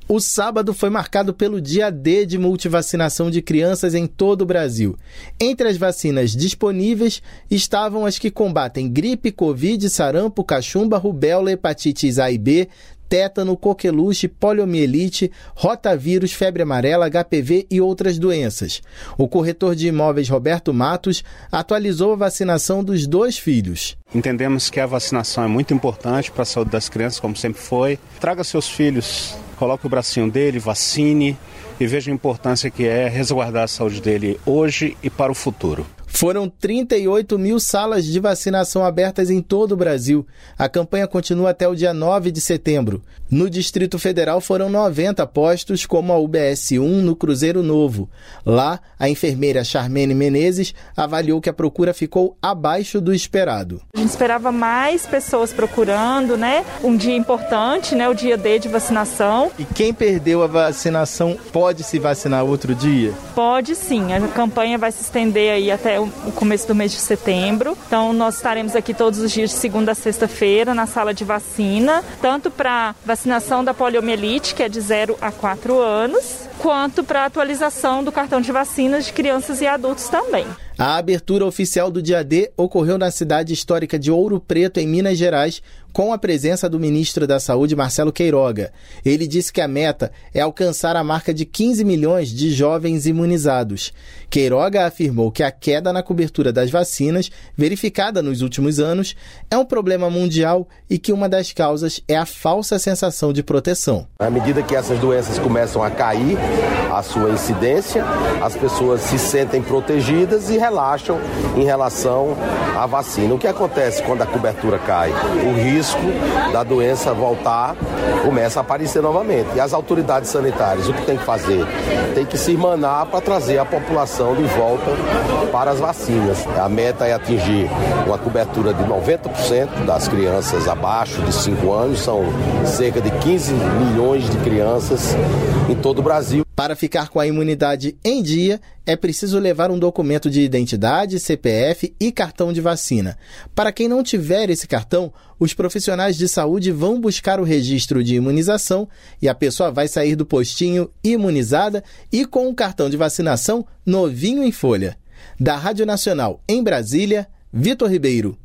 O sábado foi marcado pelo Dia D de multivacinação de crianças em todo o Brasil. Entre as vacinas disponíveis estavam as que combatem gripe, covid, sarampo, cachumba, rubéola, hepatites A e B, tétano, coqueluche, poliomielite, rotavírus, febre amarela, HPV e outras doenças. O corretor de imóveis Roberto Matos atualizou a vacinação dos 2 filhos. Entendemos que a vacinação é muito importante para a saúde das crianças, como sempre foi. Traga seus filhos, coloque o bracinho dele, vacine e veja a importância que é resguardar a saúde dele hoje e para o futuro. Foram 38 mil salas de vacinação abertas em todo o Brasil. A campanha continua até o dia 9 de setembro. No Distrito Federal foram 90 postos, como a UBS 1 no Cruzeiro Novo. Lá, a enfermeira Charmene Menezes avaliou que a procura ficou abaixo do esperado. A gente esperava mais pessoas procurando, Um dia importante, o dia D de vacinação. E quem perdeu a vacinação pode se vacinar outro dia? Pode sim. A campanha vai se estender aí até o começo do mês de setembro. Então, nós estaremos aqui todos os dias de segunda a sexta-feira na sala de vacina, tanto para vacinação da poliomielite, que é de 0 a 4 anos, quanto para a atualização do cartão de vacinas de crianças e adultos também. A abertura oficial do Dia D ocorreu na cidade histórica de Ouro Preto, em Minas Gerais, com a presença do ministro da Saúde, Marcelo Queiroga. Ele disse que a meta é alcançar a marca de 15 milhões de jovens imunizados. Queiroga afirmou que a queda na cobertura das vacinas, verificada nos últimos anos, é um problema mundial e que uma das causas é a falsa sensação de proteção. À medida que essas doenças começam a cair, a sua incidência, as pessoas se sentem protegidas e relaxam em relação à vacina. O que acontece quando a cobertura cai? O risco da doença voltar começa a aparecer novamente. E as autoridades sanitárias, o que tem que fazer? Tem que se irmanar para trazer a população de volta para as vacinas. A meta é atingir uma cobertura de 90% das crianças abaixo de 5 anos, são cerca de 15 milhões de crianças em todo o Brasil. Para ficar com a imunidade em dia, é preciso levar um documento de identidade, CPF e cartão de vacina. Para quem não tiver esse cartão, os profissionais de saúde vão buscar o registro de imunização e a pessoa vai sair do postinho imunizada e com o cartão de vacinação novinho em folha. Da Rádio Nacional em Brasília, Vitor Ribeiro.